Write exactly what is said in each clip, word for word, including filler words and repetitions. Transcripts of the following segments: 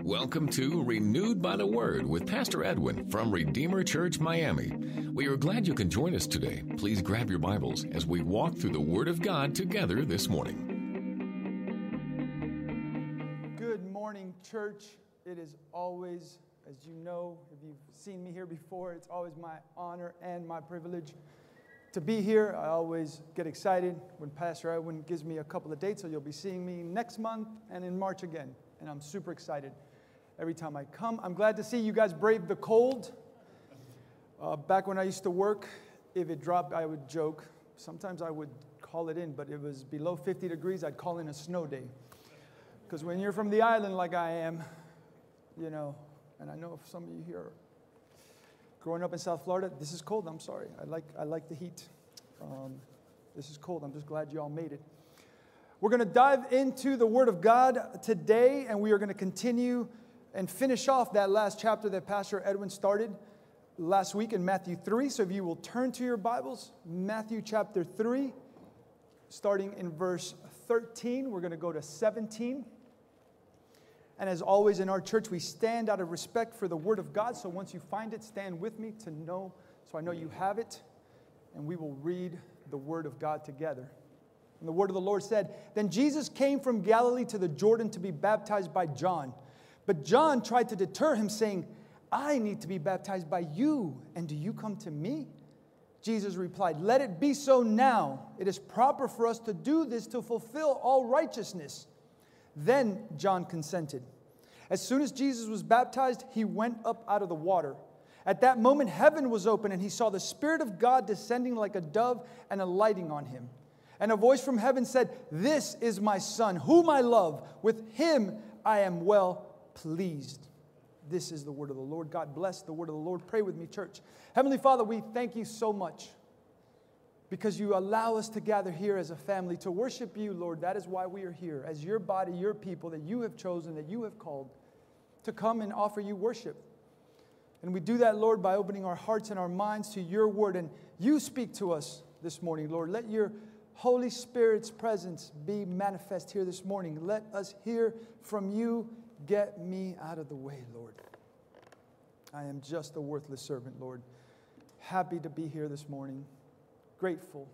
Welcome to Renewed by the Word with Pastor Edwin from Redeemer Church, Miami. We are glad you can join us today. Please grab your Bibles as we walk through the Word of God together this morning. Good morning, church. It is always, as you know, if you've seen me here before, it's always my honor and my privilege to be here. I always get excited when Pastor Edwin gives me a couple of dates, so you'll be seeing me next month and in March again. And I'm super excited every time I come. I'm glad to see you guys brave the cold. Uh, back when I used to work, if it dropped, I would joke. Sometimes I would call it in, but it was below fifty degrees, I'd call in a snow day. Because when you're from the island like I am, you know, and I know some of you here, growing up in South Florida, this is cold, I'm sorry. I like, I like the heat. Um, this is cold, I'm just glad you all made it. We're going to dive into the Word of God today, and we are going to continue and finish off that last chapter that Pastor Edwin started last week in Matthew three. So if you will turn to your Bibles, Matthew chapter three, starting in verse thirteen, we're going to go to seventeen. And as always in our church, we stand out of respect for the Word of God. So once you find it, stand with me to know, so I know you have it, and we will read the Word of God together. And the word of the Lord said, "Then Jesus came from Galilee to the Jordan to be baptized by John. But John tried to deter him, saying, 'I need to be baptized by you, and do you come to me?' Jesus replied, 'Let it be so now. It is proper for us to do this to fulfill all righteousness.' Then John consented. As soon as Jesus was baptized, he went up out of the water. At that moment, heaven was open, and he saw the Spirit of God descending like a dove and alighting on him. And a voice from heaven said, 'This is my Son, whom I love. With him I am well pleased.'" This is the word of the Lord. God bless the word of the Lord. Pray with me, church. Heavenly Father, we thank you so much because you allow us to gather here as a family to worship you, Lord. That is why we are here, as your body, your people that you have chosen, that you have called to come and offer you worship. And we do that, Lord, by opening our hearts and our minds to your word. And you speak to us this morning, Lord. Let your Holy Spirit's presence be manifest here this morning. Let us hear from you. Get me out of the way, Lord. I am just a worthless servant, Lord. Happy to be here this morning. Grateful,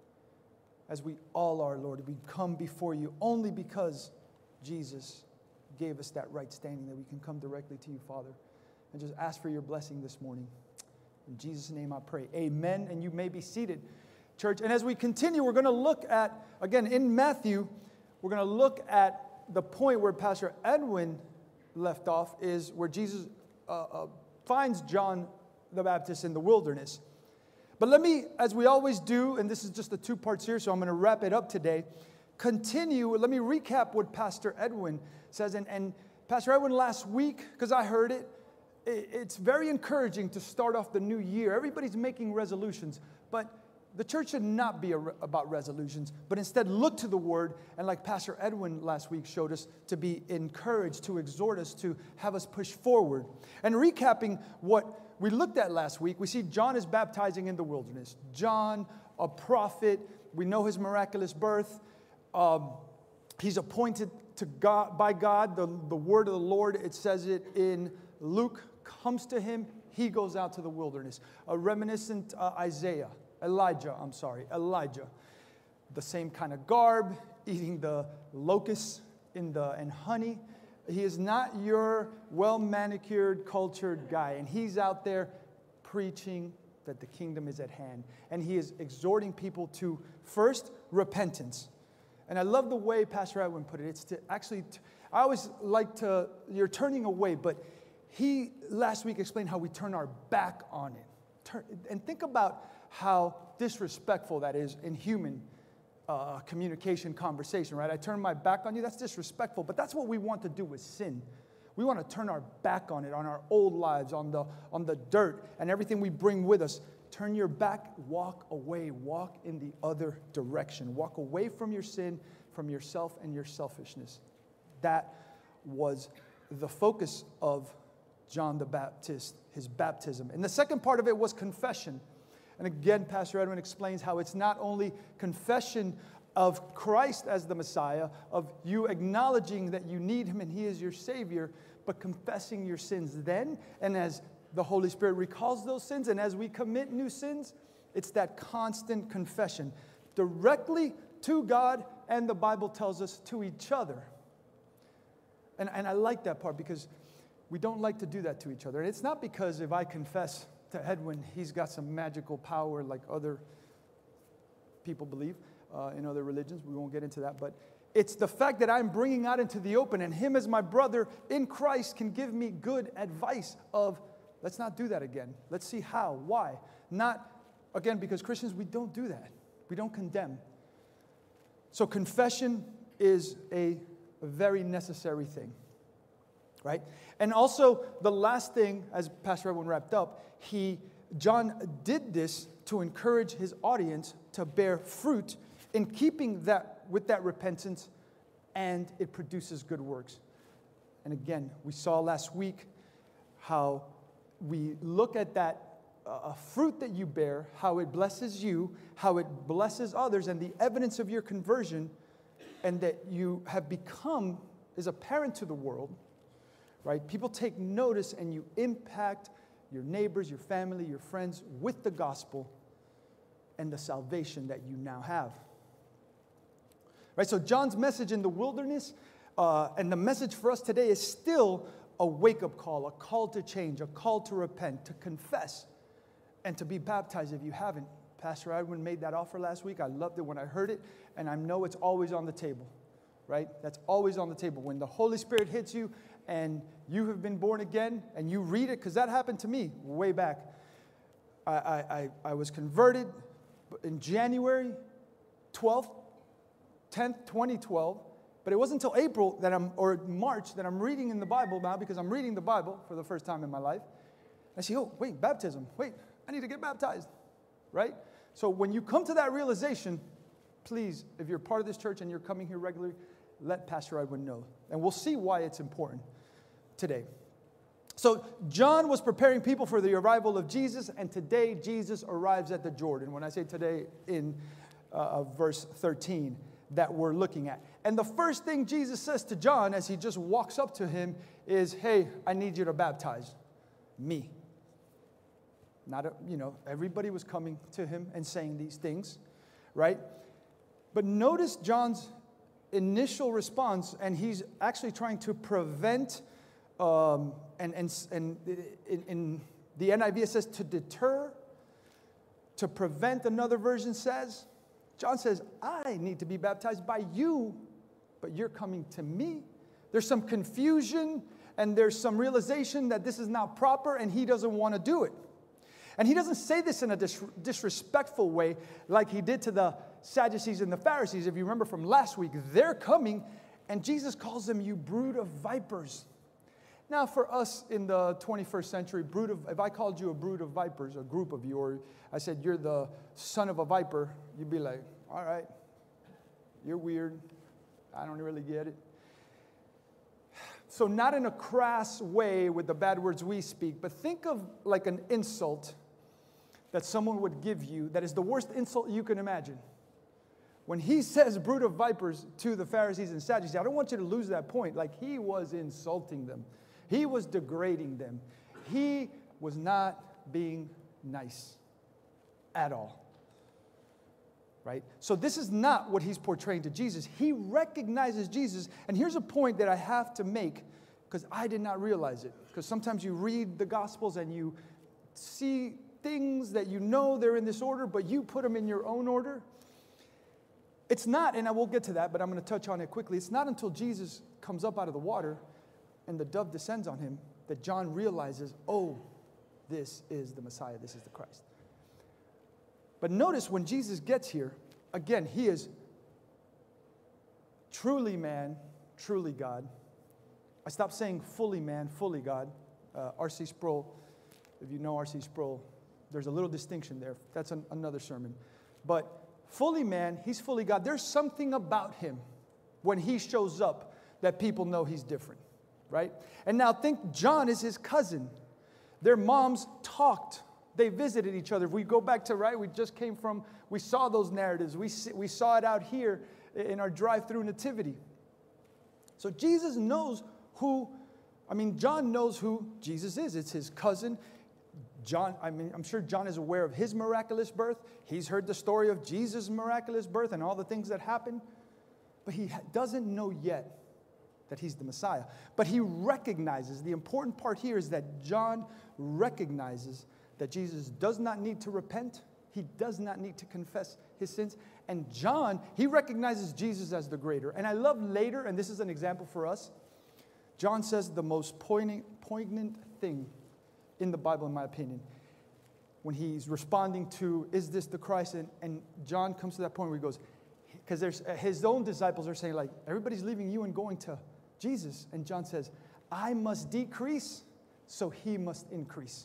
as we all are, Lord. We come before you only because Jesus gave us that right standing that we can come directly to you, Father, and just ask for your blessing this morning. In Jesus' name I pray. Amen. And you may be seated, church. And as we continue, we're going to look at, again, in Matthew, we're going to look at the point where Pastor Edwin left off, is where Jesus uh, uh, finds John the Baptist in the wilderness. But let me, as we always do, and this is just a two-part series, so I'm going to wrap it up today, continue. Let me recap what Pastor Edwin says. And, and Pastor Edwin last week, because I heard it, it, it's very encouraging to start off the new year. Everybody's making resolutions, but the church should not be a, about resolutions, but instead look to the Word, and like Pastor Edwin last week showed us, to be encouraged, to exhort us, to have us push forward. And recapping what we looked at last week, we see John is baptizing in the wilderness. John, a prophet, we know his miraculous birth. Um, he's appointed to God by God. The, the word of the Lord, it says it in Luke, comes to him. He goes out to the wilderness. A reminiscent uh, Isaiah. Elijah, I'm sorry, Elijah. The same kind of garb, eating the locusts in the, and honey. He is not your well-manicured, cultured guy. And he's out there preaching that the kingdom is at hand. And he is exhorting people to, first, repentance. And I love the way Pastor Edwin put it. It's to actually, I always like to, you're turning away, but he last week explained how we turn our back on it. Turn, and think about how disrespectful that is in human uh, communication, conversation, right? I turn my back on you, that's disrespectful, but that's what we want to do with sin. We want to turn our back on it, on our old lives, on the, on the dirt, and everything we bring with us. Turn your back, walk away, walk in the other direction. Walk away from your sin, from yourself and your selfishness. That was the focus of John the Baptist, his baptism. And the second part of it was confession. And again, Pastor Edwin explains how it's not only confession of Christ as the Messiah, of you acknowledging that you need him and he is your Savior, but confessing your sins then, and as the Holy Spirit recalls those sins, and as we commit new sins, it's that constant confession directly to God, and the Bible tells us to each other. And, and I like that part because we don't like to do that to each other. And it's not because if I confess to Edwin, he's got some magical power like other people believe uh, in other religions. We won't get into that. But it's the fact that I'm bringing out into the open, and him as my brother in Christ can give me good advice of, let's not do that again. Let's see how, why. Not, again, because Christians, we don't do that. We don't condemn. So confession is a, a very necessary thing, right? And also, the last thing, as Pastor Edwin wrapped up, he, John did this to encourage his audience to bear fruit in keeping that with that repentance, and it produces good works. And again, we saw last week how we look at that uh, fruit that you bear, how it blesses you, how it blesses others, and the evidence of your conversion, and that you have become is apparent to the world, right? People take notice, and you impact your neighbors, your family, your friends with the gospel and the salvation that you now have. Right, so John's message in the wilderness uh, and the message for us today is still a wake-up call, a call to change, a call to repent, to confess, and to be baptized if you haven't. Pastor Edwin made that offer last week. I loved it when I heard it, and I know it's always on the table, right? That's always on the table. When the Holy Spirit hits you and you have been born again and you read it, because that happened to me way back. I, I, I, I was converted in January twelfth, tenth, twenty twelve, but it wasn't until April that I'm, or March, that I'm reading in the Bible now, because I'm reading the Bible for the first time in my life. I see, oh, wait, baptism. Wait, I need to get baptized, right? So when you come to that realization, please, if you're part of this church and you're coming here regularly, let Pastor Edwin know. And we'll see why it's important today. So John was preparing people for the arrival of Jesus, and today Jesus arrives at the Jordan. When I say today, in uh, verse thirteen, that we're looking at. And the first thing Jesus says to John as he just walks up to him is, hey, I need you to baptize me. Not, a, you know, everybody was coming to him and saying these things, right? But notice John's initial response, and he's actually trying to prevent, um, and, and, and in, in the N I V it says to deter, to prevent, another version says. John says, I need to be baptized by you, but you're coming to me. There's some confusion, and there's some realization that this is not proper, and he doesn't want to do it. And he doesn't say this in a dis- disrespectful way like he did to the Sadducees and the Pharisees. If you remember from last week, they're coming, and Jesus calls them, you brood of vipers. Now, for us in the twenty-first century, brood of, if I called you a brood of vipers, a group of you, or I said you're the son of a viper, you'd be like, all right, you're weird. I don't really get it. So not in a crass way with the bad words we speak, but think of like an insult that someone would give you that is the worst insult you can imagine. When he says brood of vipers to the Pharisees and Sadducees, I don't want you to lose that point. Like he was insulting them. He was degrading them. He was not being nice at all. Right? So this is not what he's portraying to Jesus. He recognizes Jesus. And here's a point that I have to make, because I did not realize it. Because sometimes you read the Gospels and you see things that you know they're in this order, but you put them in your own order. It's not, and I will get to that, but I'm going to touch on it quickly. It's not until Jesus comes up out of the water and the dove descends on him that John realizes, oh, this is the Messiah, this is the Christ. But notice when Jesus gets here, again, he is truly man, truly God. I stopped saying fully man, fully God. Uh, R C Sproul, if you know R C Sproul, there's a little distinction there. That's an, another sermon. But fully man, he's fully God. There's something about him when he shows up that people know he's different, right? And now think John is his cousin. Their moms talked. They visited each other. If we go back to, right, we just came from, we saw those narratives. We, we saw it out here in our drive-through nativity. So Jesus knows who, I mean, John knows who Jesus is. It's his cousin. John, I mean, I'm sure John is aware of his miraculous birth. He's heard the story of Jesus' miraculous birth and all the things that happened. But he doesn't know yet that he's the Messiah. But he recognizes, the important part here is that John recognizes that Jesus does not need to repent. He does not need to confess his sins. And John, he recognizes Jesus as the greater. And I love later, and this is an example for us, John says the most poignant, poignant thing in the Bible, in my opinion, when he's responding to, is this the Christ? And, and John comes to that point where he goes, because there's his own disciples are saying, like, everybody's leaving you and going to Jesus. And John says, I must decrease, so he must increase.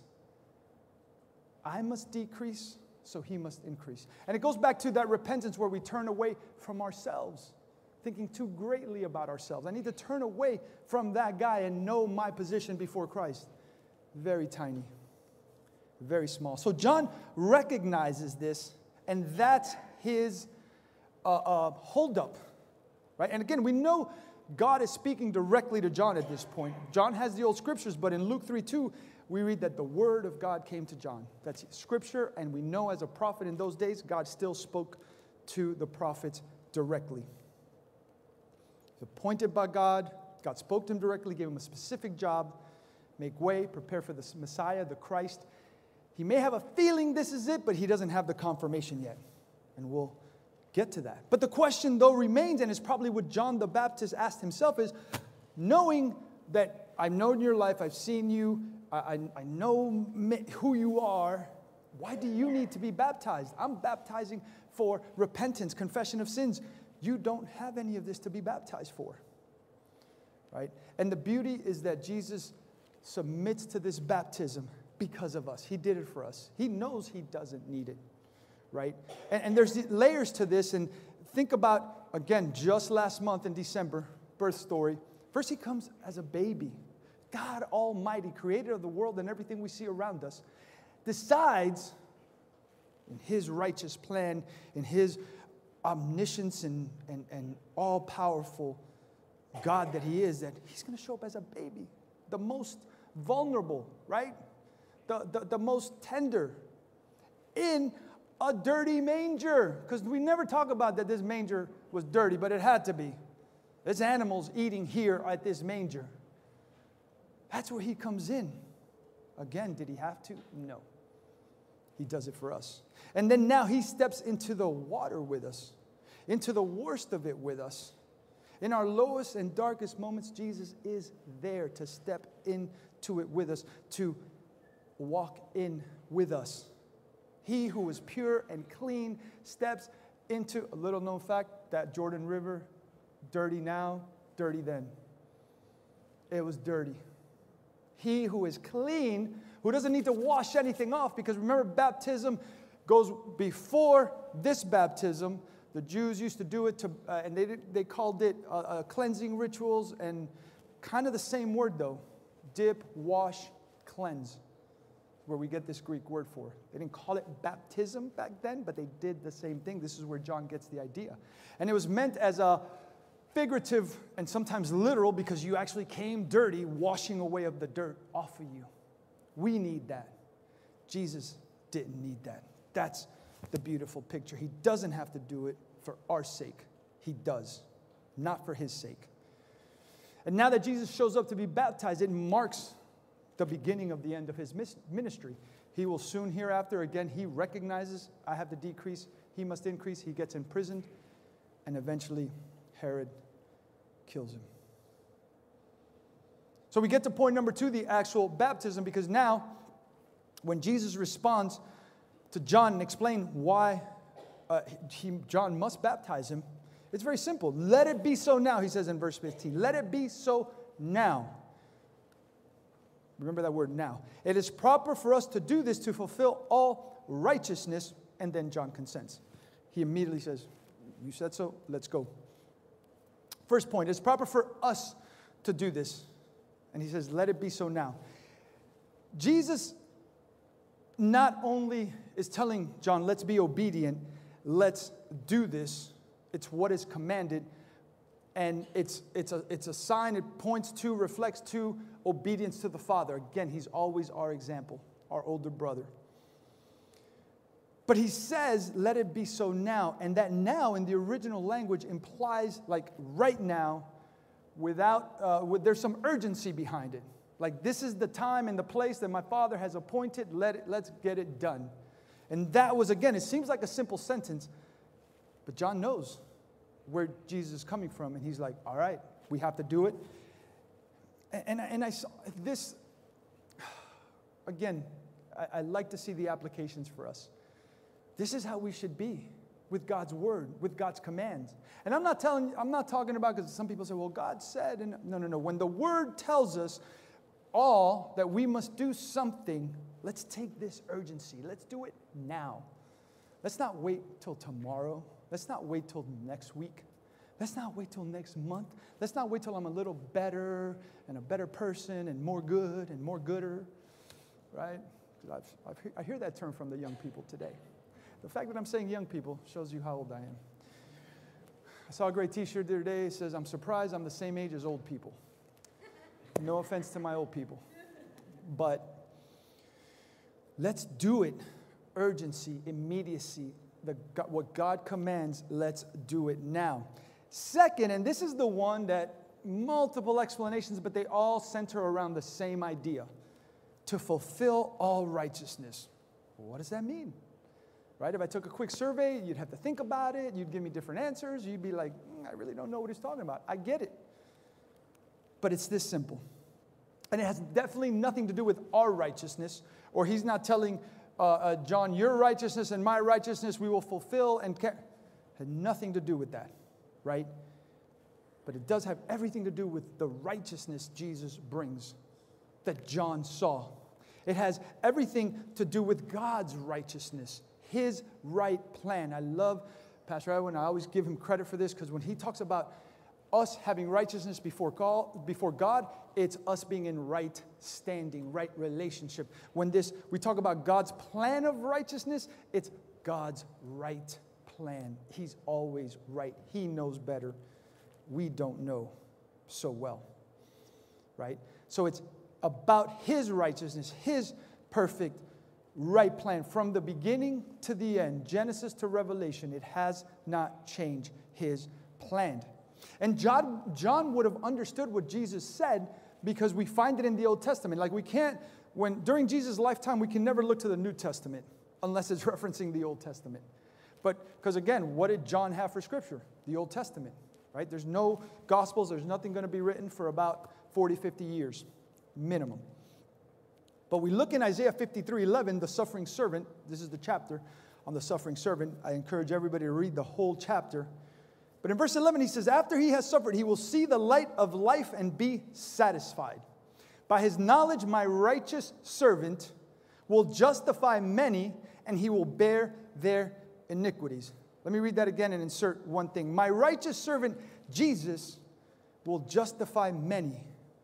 I must decrease, so he must increase. And it goes back to that repentance where we turn away from ourselves, thinking too greatly about ourselves. I need to turn away from that guy and know my position before Christ. Very tiny, very small. So John recognizes this, and that's his uh, uh, holdup, right? And again, we know God is speaking directly to John at this point. John has the old scriptures, but in Luke three two, we read that the word of God came to John. That's scripture, and we know as a prophet in those days, God still spoke to the prophets directly. He's appointed by God. God spoke to him directly, gave him a specific job. Make way, prepare for the Messiah, the Christ. He may have a feeling this is it, but he doesn't have the confirmation yet. And we'll get to that. But the question, though, remains, and it's probably what John the Baptist asked himself, is knowing that I've known your life, I've seen you, I, I, I know who you are, why do you need to be baptized? I'm baptizing for repentance, confession of sins. You don't have any of this to be baptized for. Right? And the beauty is that Jesus submits to this baptism because of us. He did it for us. He knows he doesn't need it, right? And, and there's layers to this. And think about, again, just last month in December, birth story. First, he comes as a baby. God Almighty, creator of the world and everything we see around us, decides in his righteous plan, in his omniscience and, and, and all-powerful God that he is, that he's going to show up as a baby. The most vulnerable, right? The, the, the most tender in a dirty manger. Because we never talk about that this manger was dirty, but it had to be. There's animals eating here at this manger. That's where he comes in. Again, did he have to? No. He does it for us. And then now he steps into the water with us, into the worst of it with us. In our lowest and darkest moments, Jesus is there to step into it with us, to walk in with us. He who is pure and clean steps into, a little known fact, that Jordan River, dirty now, dirty then. It was dirty. He who is clean, who doesn't need to wash anything off, because remember, baptism goes before this baptism. The Jews used to do it, to, uh, and they they called it uh, uh, cleansing rituals, and kind of the same word though, dip, wash, cleanse, where we get this Greek word for. They didn't call it baptism back then, but they did the same thing. This is where John gets the idea. And it was meant as a figurative and sometimes literal, because you actually came dirty, washing away of the dirt off of you. We need that. Jesus didn't need that. That's the beautiful picture. He doesn't have to do it for our sake. He does, not for his sake. And now that Jesus shows up to be baptized, it marks the beginning of the end of his ministry. He will soon hereafter, again, he recognizes, I have to decrease, he must increase. He gets imprisoned, and eventually Herod kills him. So we get to point number two, the actual baptism, because now when Jesus responds to John and explain why uh, he, John must baptize him, it's very simple. Let it be so now, he says in verse fifteen. Let it be so now. Remember that word now. It is proper for us to do this to fulfill all righteousness. And then John consents. He immediately says, you said so, let's go. First point, it's proper for us to do this. And he says, let it be so now. Jesus not only is telling John, let's be obedient, let's do this. It's what is commanded. And it's, it's, a, it's a sign, it points to, reflects to obedience to the Father. Again, he's always our example, our older brother. But he says, let it be so now. And that now in the original language implies like right now, without, uh, with, there's some urgency behind it. Like this is the time and the place that my Father has appointed, let it, let's get it done. And that was, again, it seems like a simple sentence, but John knows where Jesus is coming from. And he's like, all right, we have to do it. And, and, and I saw this, again, I, I like to see the applications for us. This is how we should be with God's word, with God's commands. And I'm not telling, I'm not talking about, because some people say, well, God said, and no, no, no. When the word tells us all that we must do something, let's take this urgency. Let's do it now. Let's not wait till tomorrow. Let's not wait till next week. Let's not wait till next month. Let's not wait till I'm a little better and a better person and more good and more gooder, right? I've, I've, I hear that term from the young people today. The fact that I'm saying young people shows you how old I am. I saw a great t-shirt the other day. It says, I'm surprised I'm the same age as old people. No offense to my old people. But let's do it. Urgency, immediacy, the, what God commands, let's do it now. Second, and this is the one that multiple explanations, but they all center around the same idea. To fulfill all righteousness. Well, what does that mean? Right? If I took a quick survey, you'd have to think about it. You'd give me different answers. You'd be like, mm, I really don't know what he's talking about. I get it. But it's this simple. And it has definitely nothing to do with our righteousness. Or he's not telling uh, uh, John, your righteousness and my righteousness we will fulfill. And ca-. Had nothing to do with that. Right? But it does have everything to do with the righteousness Jesus brings that John saw. It has everything to do with God's righteousness. His right plan. I love Pastor Edwin. I always give him credit for this because when he talks about us having righteousness before God, before God, it's us being in right standing, right relationship. When this, we talk about God's plan of righteousness, it's God's right plan. He's always right. He knows better. We don't know so well. Right? So it's about His righteousness, His perfect right plan from the beginning to the end, Genesis to Revelation. It has not changed His plan. And John, John would have understood what Jesus said because we find it in the Old Testament. Like we can't, when during Jesus' lifetime, we can never look to the New Testament unless it's referencing the Old Testament. But because again, what did John have for Scripture? The Old Testament, right? There's no Gospels. There's nothing going to be written for about forty, fifty years, minimum. But we look in Isaiah fifty-three eleven, the suffering servant. This is the chapter on the suffering servant. I encourage everybody to read the whole chapter. But in verse eleven, he says, after he has suffered, he will see the light of life and be satisfied. By his knowledge, my righteous servant will justify many, and he will bear their iniquities. Let me read that again and insert one thing. My righteous servant, Jesus, will justify many,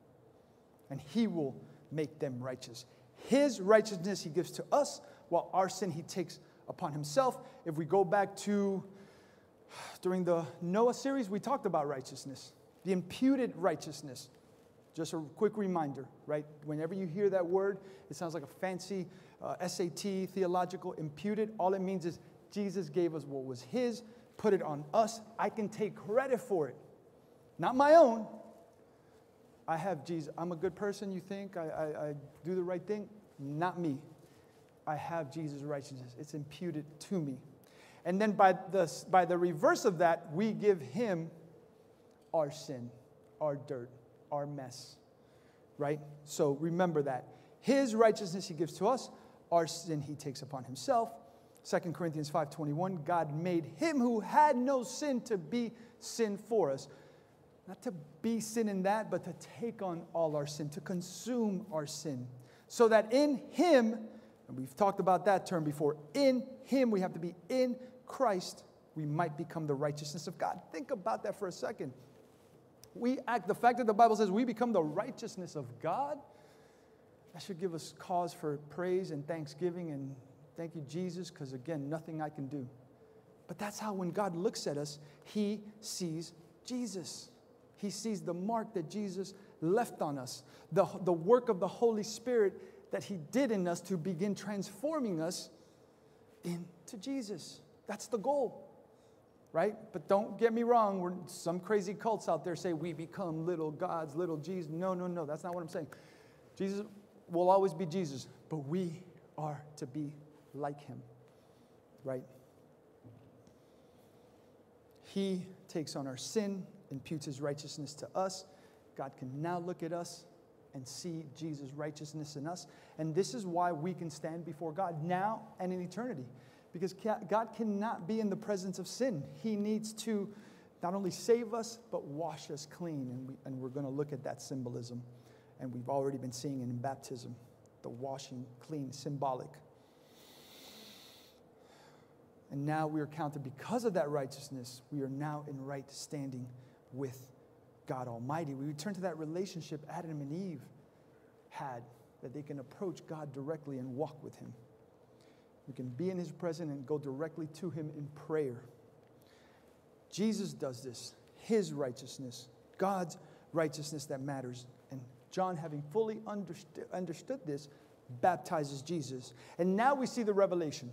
and he will make them righteous. His righteousness he gives to us, while our sin he takes upon himself. If we go back to, during the Noah series, we talked about righteousness, the imputed righteousness. Just a quick reminder, right? Whenever you hear that word, it sounds like a fancy uh, S A T, theological, imputed. All it means is Jesus gave us what was his, put it on us. I can take credit for it. Not my own. I have Jesus. I'm a good person, you think? I, I, I do the right thing? Not me. I have Jesus' righteousness. It's imputed to me. And then by the, by the reverse of that, we give him our sin, our dirt, our mess. Right? So remember that. His righteousness he gives to us. Our sin he takes upon himself. Second Corinthians five twenty-one, God made him who had no sin to be sin for us. Not to be sin in that, but to take on all our sin, to consume our sin. So that in him, and we've talked about that term before, in him, we have to be in Christ, we might become the righteousness of God. Think about that for a second. We act, the fact that the Bible says we become the righteousness of God, that should give us cause for praise and thanksgiving and thank you, Jesus, because again, nothing I can do. But that's how when God looks at us, he sees Jesus. He sees the mark that Jesus left on us, the, the work of the Holy Spirit that he did in us to begin transforming us into Jesus. That's the goal, right? But don't get me wrong. We're, some crazy cults out there say we become little gods, little Jesus. No, no, no. That's not what I'm saying. Jesus will always be Jesus, but we are to be like him, right? He takes on our sin, imputes his righteousness to us. God can now look at us and see Jesus' righteousness in us. And this is why we can stand before God now and in eternity. Because God cannot be in the presence of sin. He needs to not only save us, but wash us clean. And, we, and we're going to look at that symbolism. And we've already been seeing it in baptism. The washing clean, symbolic. And now we are counted because of that righteousness. We are now in right standing with God Almighty. We return to that relationship Adam and Eve had, that they can approach God directly and walk with him. We can be in his presence and go directly to him in prayer. Jesus does this, his righteousness, God's righteousness that matters. And John, having fully understood, understood this, baptizes Jesus. And now we see the revelation.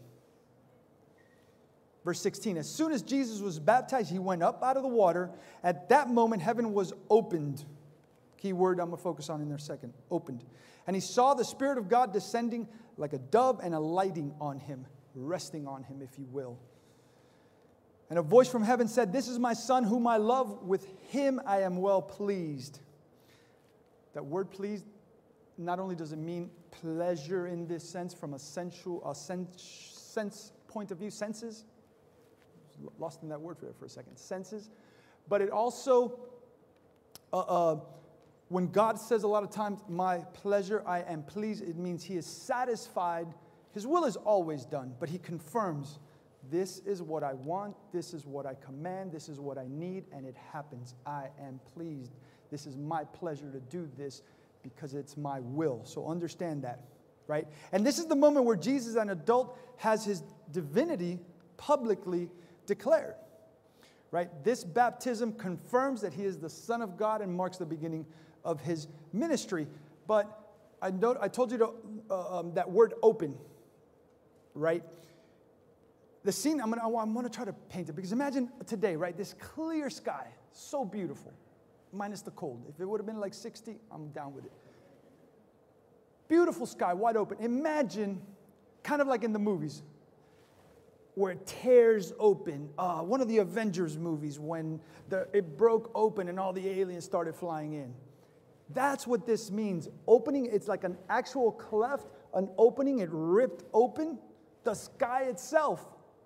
Verse sixteen, as soon as Jesus was baptized, he went up out of the water. At that moment, heaven was opened. Key word I'm going to focus on in there a second. Opened. And he saw the Spirit of God descending like a dove and alighting on him, resting on him, if you will. And a voice from heaven said, this is my Son whom I love. With him I am well pleased. That word pleased, not only does it mean pleasure in this sense from a sensual, a sense, sense point of view, senses. Lost in that word for, for a second. Senses. But it also, uh, uh, when God says a lot of times, my pleasure, I am pleased, it means he is satisfied. His will is always done, but he confirms, this is what I want, this is what I command, this is what I need, and it happens. I am pleased. This is my pleasure to do this because it's my will. So understand that, right? And this is the moment where Jesus, an adult, has his divinity publicly declared, right? This baptism confirms that he is the Son of God and marks the beginning of his ministry. But I, know, I told you to, uh, um, that word open, right? The scene, I'm gonna, I want to try to paint it, because imagine today, right? This clear sky, so beautiful, minus the cold. If it would have been like sixty, I'm down with it. Beautiful sky, wide open. Imagine, kind of like in the movies, where it tears open. Uh, one of the Avengers movies when the, it broke open and all the aliens started flying in. That's what this means. Opening, it's like an actual cleft, an opening, it ripped open the sky itself.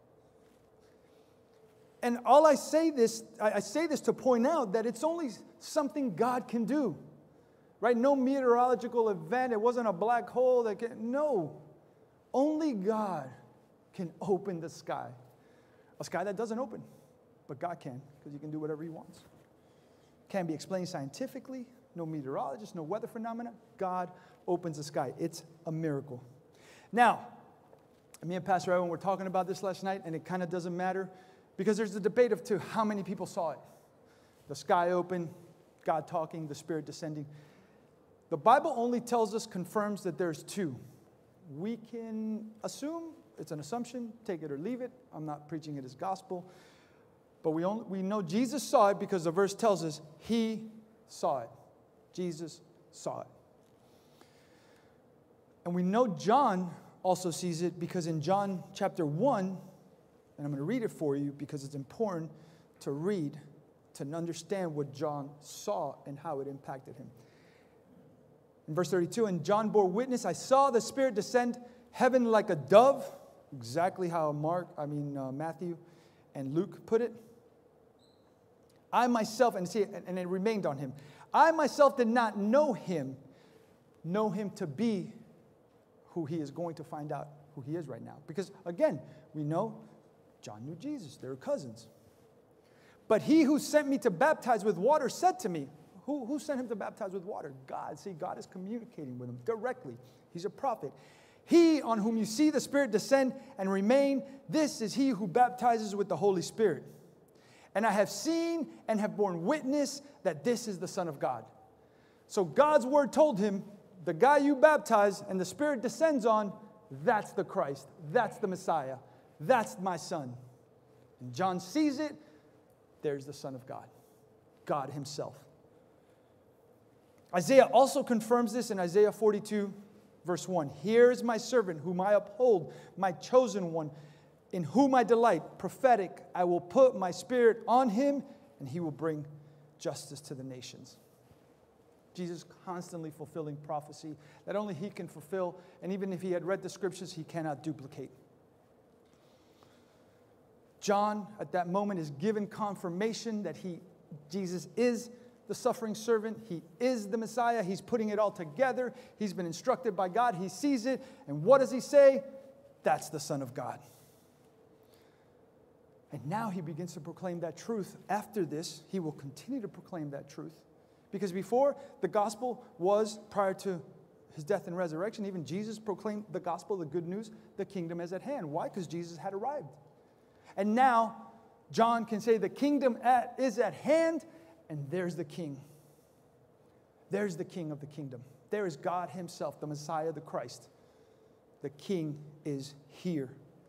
And all I say this, I say this to point out that it's only something God can do, right? No meteorological event. It wasn't a black hole that can, no. Only God can open the sky. A sky that doesn't open, but God can, because he can do whatever he wants. Can't be explained scientifically, no meteorologist, no weather phenomena. God opens the sky. It's a miracle. Now, me and Pastor Edwin were talking about this last night, and it kind of doesn't matter, because there's a debate of to how many people saw it. The sky open, God talking, the Spirit descending. The Bible only tells us, confirms that there's two. We can assume, it's an assumption, take it or leave it. I'm not preaching it as gospel. But we, only, we know Jesus saw it because the verse tells us he saw it. Jesus saw it. And we know John also sees it because in John chapter one, and I'm going to read it for you because it's important to read, to understand what John saw and how it impacted him. In verse thirty-two, and John bore witness, I saw the Spirit descend heaven like a dove, exactly how Mark, I mean uh, Matthew and Luke put it. I myself, and see, and it remained on him. I myself did not know him, know him to be who he is going to find out who he is right now. Because again, we know John knew Jesus. They were cousins. But he who sent me to baptize with water said to me, who, who sent him to baptize with water? God. See, God is communicating with him directly. He's a prophet. He on whom you see the Spirit descend and remain, this is he who baptizes with the Holy Spirit. And I have seen and have borne witness that this is the Son of God. So God's word told him, the guy you baptize and the Spirit descends on, that's the Christ. That's the Messiah. That's my Son. And John sees it. There's the Son of God. God himself. Isaiah also confirms this in Isaiah forty-two, verse one. Here is my servant whom I uphold, my chosen one, in whom I delight, prophetic. I will put my Spirit on him, and he will bring justice to the nations. Jesus constantly fulfilling prophecy that only he can fulfill, and even if he had read the scriptures, he cannot duplicate. John, at that moment, is given confirmation that he, Jesus is the suffering servant. He is the Messiah. He's putting it all together. He's been instructed by God. He sees it. And what does he say? That's the Son of God. And now he begins to proclaim that truth. After this, he will continue to proclaim that truth. Because before, the gospel was, prior to his death and resurrection, even Jesus proclaimed the gospel, the good news, the kingdom is at hand. Why? Because Jesus had arrived. And now, John can say the kingdom at, is at hand, and there's the king. There's the king of the kingdom. There is God himself, the Messiah, the Christ. The king is here.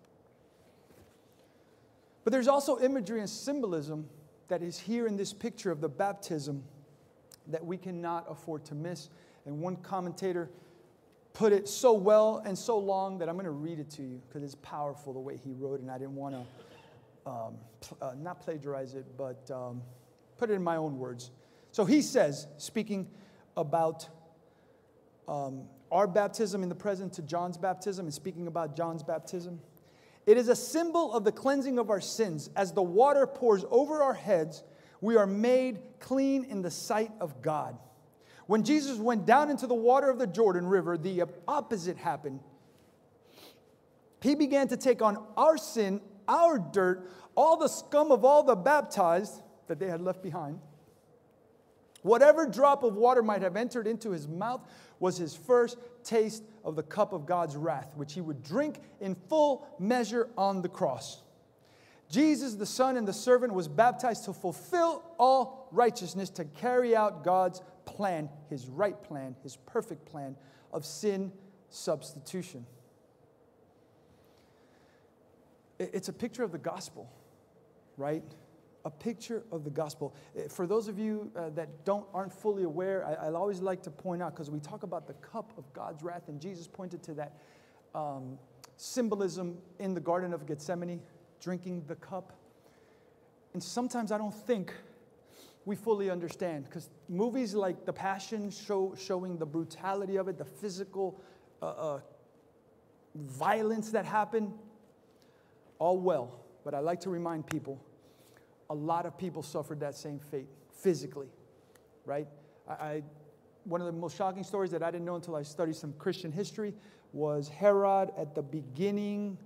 But there's also imagery and symbolism that is here in this picture of the baptism that we cannot afford to miss. And one commentator put it so well and so long that I'm going to read it to you because it's powerful the way he wrote it, and I didn't want to um, pl- uh, not plagiarize it, but um, put it in my own words. So he says, speaking about um, our baptism in the present to John's baptism, and speaking about John's baptism, it is a symbol of the cleansing of our sins. As the water pours over our heads, we are made clean in the sight of God. When Jesus went down into the water of the Jordan River, the opposite happened. He began to take on our sin, our dirt, all the scum of all the baptized that they had left behind. Whatever drop of water might have entered into his mouth was his first taste of the cup of God's wrath, which he would drink in full measure on the cross. Jesus, the Son and the servant, was baptized to fulfill all righteousness, to carry out God's plan, his right plan, his perfect plan of sin substitution. It's a picture of the gospel, right? A picture of the gospel. For those of you uh, that don't aren't fully aware, I, I always like to point out, because we talk about the cup of God's wrath, and Jesus pointed to that um, symbolism in the Garden of Gethsemane, drinking the cup. And sometimes I don't think we fully understand, because movies like The Passion show showing the brutality of it, the physical uh, uh, violence that happened, all well. But I like to remind people, a lot of people suffered that same fate physically, right? I, I one of the most shocking stories that I didn't know until I studied some Christian history was Herod at the beginning,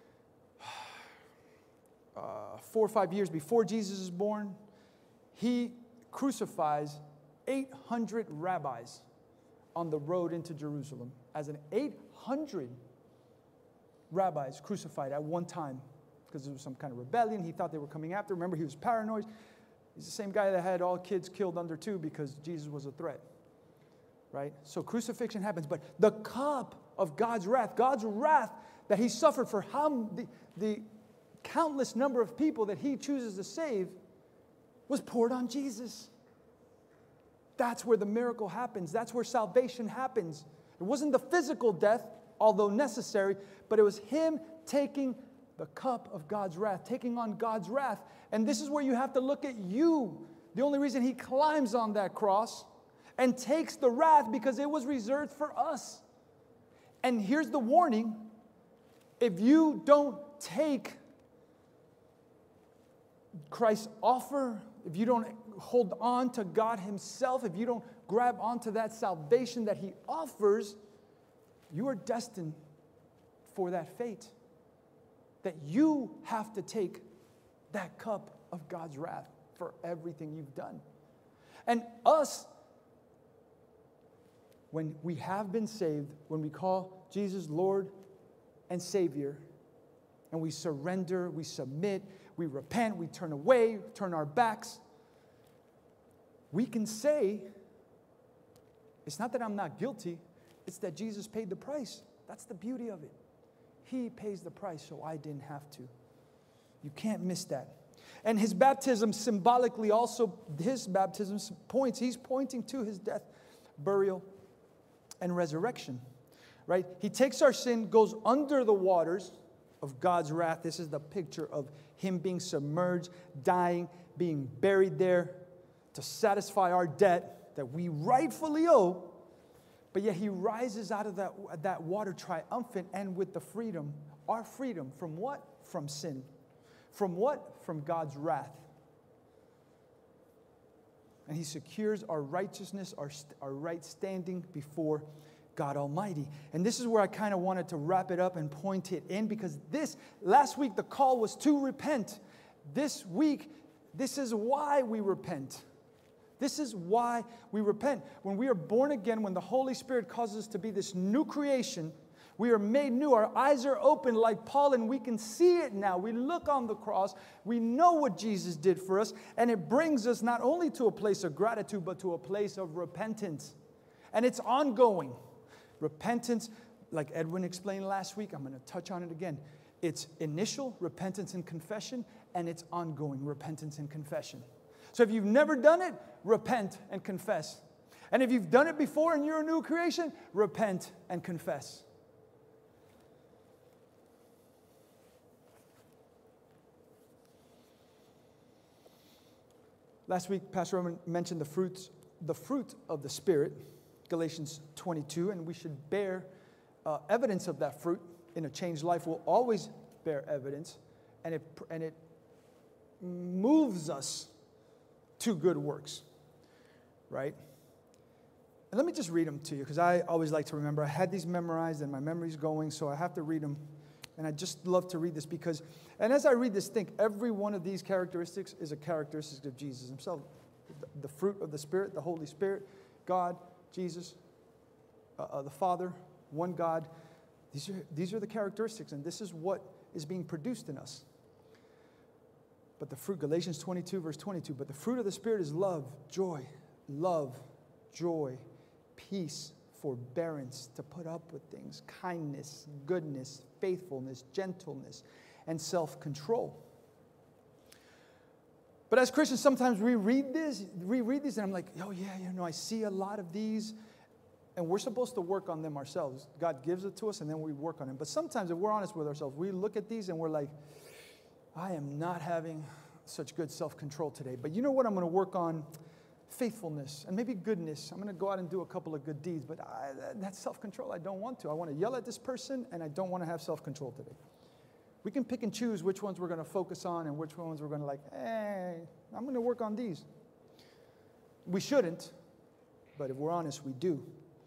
uh, four or five years before Jesus is born. He crucifies eight hundred rabbis on the road into Jerusalem. As an eight hundred rabbis crucified at one time, because there was some kind of rebellion. He thought they were coming after. Remember, he was paranoid. He's the same guy that had all kids killed under two because Jesus was a threat, right? So crucifixion happens. But the cup of God's wrath, God's wrath that he suffered for how the, the countless number of people that he chooses to save, was poured on Jesus. That's where the miracle happens. That's where salvation happens. It wasn't the physical death, although necessary, but it was him taking the cup of God's wrath, taking on God's wrath. And this is where you have to look at you. The only reason he climbs on that cross and takes the wrath, because it was reserved for us. And here's the warning. If you don't take Christ's offer, if you don't hold on to God himself, if you don't grab onto that salvation that he offers, you are destined for that fate. That you have to take that cup of God's wrath for everything you've done. And us, when we have been saved, when we call Jesus Lord and Savior, and we surrender, we submit, we repent, we turn away, turn our backs, we can say, it's not that I'm not guilty, it's that Jesus paid the price. That's the beauty of it. He pays the price, so I didn't have to. You can't miss that. And his baptism symbolically also, his baptism points, he's pointing to his death, burial, and resurrection. Right? He takes our sin, goes under the waters of God's wrath. This is the picture of him being submerged, dying, being buried there to satisfy our debt that we rightfully owe. But yet he rises out of that, that water triumphant and with the freedom, our freedom from what? From sin. From what? From God's wrath. And he secures our righteousness, our, our right standing before God Almighty. And this is where I kind of wanted to wrap it up and point it in, because this, last week the call was to repent. This week, this is why we repent. This is why we repent. When we are born again, when the Holy Spirit causes us to be this new creation, we are made new. Our eyes are open like Paul, and we can see it now. We look on the cross. We know what Jesus did for us, and it brings us not only to a place of gratitude, but to a place of repentance. And it's ongoing. Repentance, like Edwin explained last week, I'm going to touch on it again. It's initial repentance and confession, and it's ongoing repentance and confession. So if you've never done it, repent and confess. And if you've done it before and you're a new creation, repent and confess. Last week, Pastor Roman mentioned the fruits, the fruit of the Spirit, Galatians twenty-two, and we should bear uh, evidence of that fruit. In a changed life, we'll always bear evidence, and it and it moves us to good works, right? And let me just read them to you, because I always like to remember. I had these memorized, and my memory's going, so I have to read them. And I just love to read this because, and as I read this, think every one of these characteristics is a characteristic of Jesus himself. The, the fruit of the Spirit, the Holy Spirit, God, Jesus, uh, uh, the Father, one God. These are, these are the characteristics, and this is what is being produced in us. But the fruit, Galatians twenty-two, verse twenty-two, but the fruit of the Spirit is love, joy, love, joy, peace, forbearance, to put up with things, kindness, goodness, faithfulness, gentleness, and self-control. But as Christians, sometimes we read this, we read these, and I'm like, oh yeah, you know, I see a lot of these, and we're supposed to work on them ourselves. God gives it to us, and then we work on them. But sometimes, if we're honest with ourselves, we look at these, and we're like, I am not having such good self-control today. But you know what? I'm going to work on faithfulness and maybe goodness. I'm going to go out and do a couple of good deeds, but I, that's self-control. I don't want to. I want to yell at this person, and I don't want to have self-control today. We can pick and choose which ones we're going to focus on and which ones we're going to like, hey, I'm going to work on these. We shouldn't, but if we're honest, we do.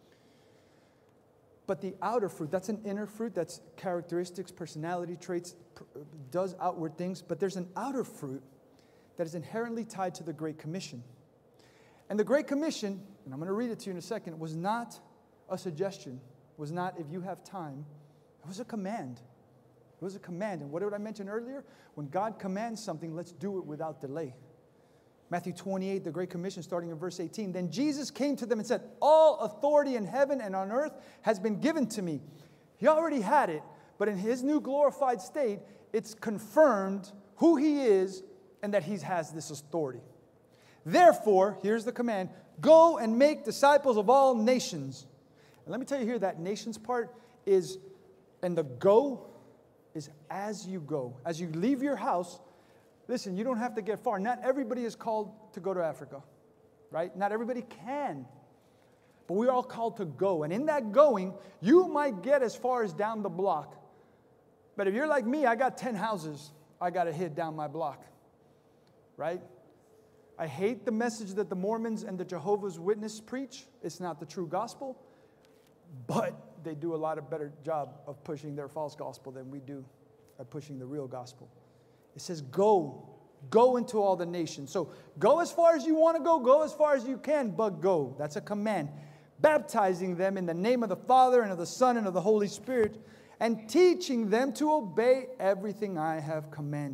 But the outer fruit, that's an inner fruit, that's characteristics, personality traits, does outward things, but there's an outer fruit that is inherently tied to the Great Commission. And the Great Commission, and I'm going to read it to you in a second, was not a suggestion, was not if you have time. It was a command. It was a command. And what did I mention earlier? When God commands something, let's do it without delay. Matthew twenty-eight, the Great Commission, starting in verse eighteen. Then Jesus came to them and said, all authority in heaven and on earth has been given to me. He already had it, but in his new glorified state, it's confirmed who he is and that he has this authority. Therefore, here's the command, go and make disciples of all nations. And let me tell you here, that nations part is, and the go is as you go. As you leave your house, listen, you don't have to get far. Not everybody is called to go to Africa, right? Not everybody can. But we're all called to go. And in that going, you might get as far as down the block. But if you're like me, I got ten houses I got to hit down my block, right? I hate the message that the Mormons and the Jehovah's Witnesses preach. It's not the true gospel. But they do a lot of better job of pushing their false gospel than we do at pushing the real gospel. It says go. Go into all the nations. So go as far as you want to go. Go as far as you can, but go. That's a command. Baptizing them in the name of the Father and of the Son and of the Holy Spirit, and teaching them to obey everything I have commanded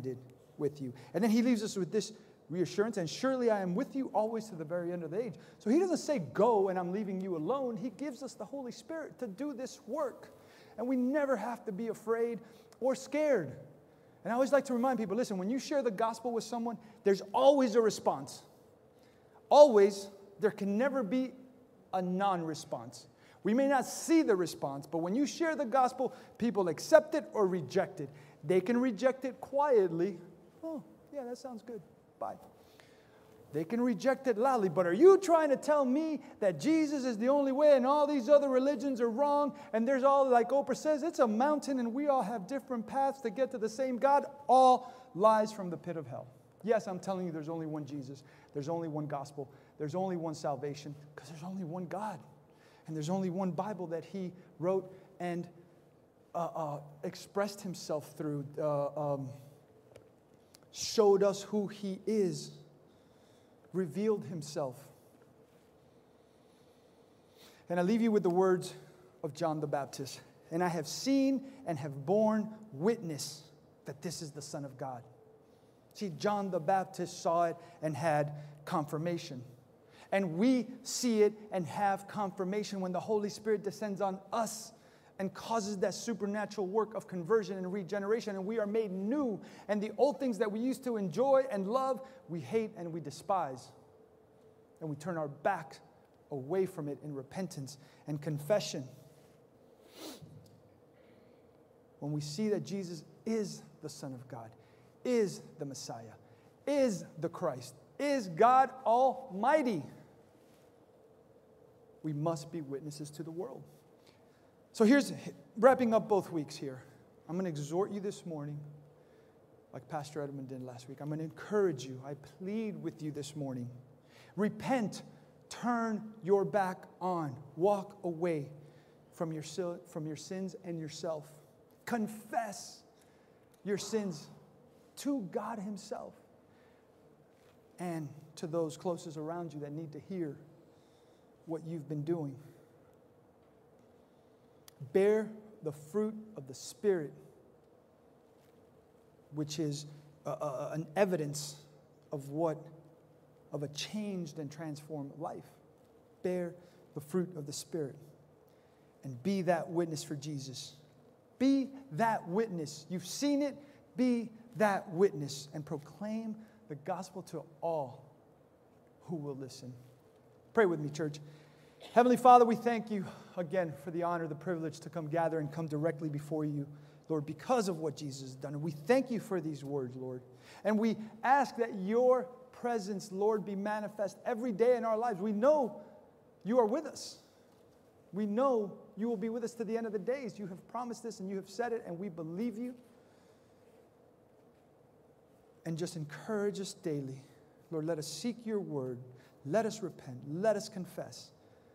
with you. And then he leaves us with this reassurance, and surely I am with you always to the very end of the age. So he doesn't say go and I'm leaving you alone. He gives us the Holy Spirit to do this work. And we never have to be afraid or scared. And I always like to remind people, listen, when you share the gospel with someone, there's always a response. Always. There can never be a non-response. We may not see the response, but when you share the gospel, people accept it or reject it. They can reject it quietly. Oh, yeah, that sounds good. Bye. They can reject it loudly, but are you trying to tell me that Jesus is the only way and all these other religions are wrong and there's all, like Oprah says, it's a mountain and we all have different paths to get to the same God? All lies from the pit of hell. Yes, I'm telling you there's only one Jesus. There's only one gospel. There's only one salvation because there's only one God. And there's only one Bible that he wrote and uh, uh, expressed himself through, uh, um, showed us who he is, revealed himself. And I leave you with the words of John the Baptist. And I have seen and have borne witness that this is the Son of God. See, John the Baptist saw it and had confirmation. And we see it and have confirmation when the Holy Spirit descends on us and causes that supernatural work of conversion and regeneration. And we are made new. And the old things that we used to enjoy and love, we hate and we despise. And we turn our back away from it in repentance and confession. When we see that Jesus is the Son of God, is the Messiah, is the Christ, is God Almighty, we must be witnesses to the world. So here's, wrapping up both weeks here. I'm going to exhort you this morning, like Pastor Edmund did last week. I'm going to encourage you. I plead with you this morning. Repent. Turn your back on. Walk away from your, from your sins and yourself. Confess your sins to God himself and to those closest around you that need to hear what you've been doing. Bear the fruit of the Spirit, which is a, a, an evidence of what, of a changed and transformed life. Bear the fruit of the Spirit and be that witness for Jesus. Be that witness. You've seen it. Be that witness and proclaim the gospel to all who will listen. Pray with me, church. Heavenly Father, we thank you again for the honor, the privilege to come gather and come directly before you, Lord, because of what Jesus has done. And we thank you for these words, Lord. And we ask that your presence, Lord, be manifest every day in our lives. We know you are with us. We know you will be with us to the end of the days. You have promised this and you have said it, and we believe you. And just encourage us daily. Lord, let us seek your word. Let us repent. Let us confess.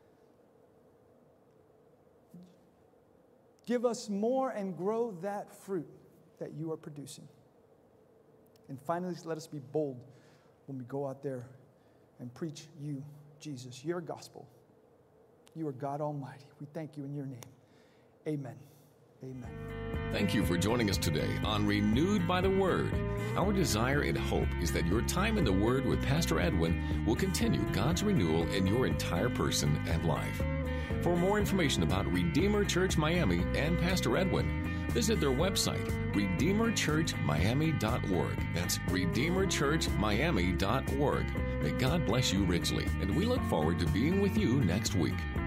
Give us more and grow that fruit that you are producing. And finally, let us be bold when we go out there and preach you, Jesus, your gospel. You are God Almighty. We thank you in your name. Amen. Amen. Thank you for joining us today on Renewed by the Word. Our desire and hope is that your time in the Word with Pastor Edwin will continue God's renewal in your entire person and life. For more information about Redeemer Church Miami and Pastor Edwin, visit their website, redeemer church miami dot org. That's redeemer church miami dot org. May God bless you richly, and we look forward to being with you next week.